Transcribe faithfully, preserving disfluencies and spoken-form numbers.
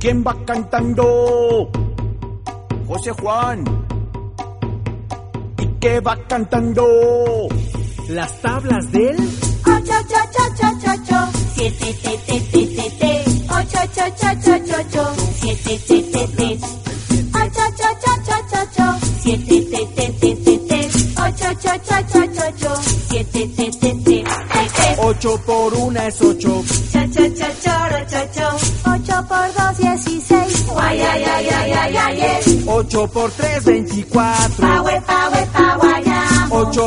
¿Quién va cantando? José Juan. ¿Y qué va cantando? Las tablas del ocho, ocho, ocho, ocho, ocho, siete, te, te, te, te, te, ocho, ocho, ocho, ocho, ocho, siete, te, te, te, ocho, ocho, ocho, ocho, ocho, siete, te, te, te, te, te, ocho, ocho, ocho, ocho, ocho, siete, te, te, te, te, te. Ocho por una es ocho. Cha, cha, cha, choro, cho, cho. Ocho por dos, dieciséis. Guay, ay, ay, ay, ay, ay, ay. Ocho por tres, veinticuatro. Pa, we, pa, we, pa, guayamo. Ocho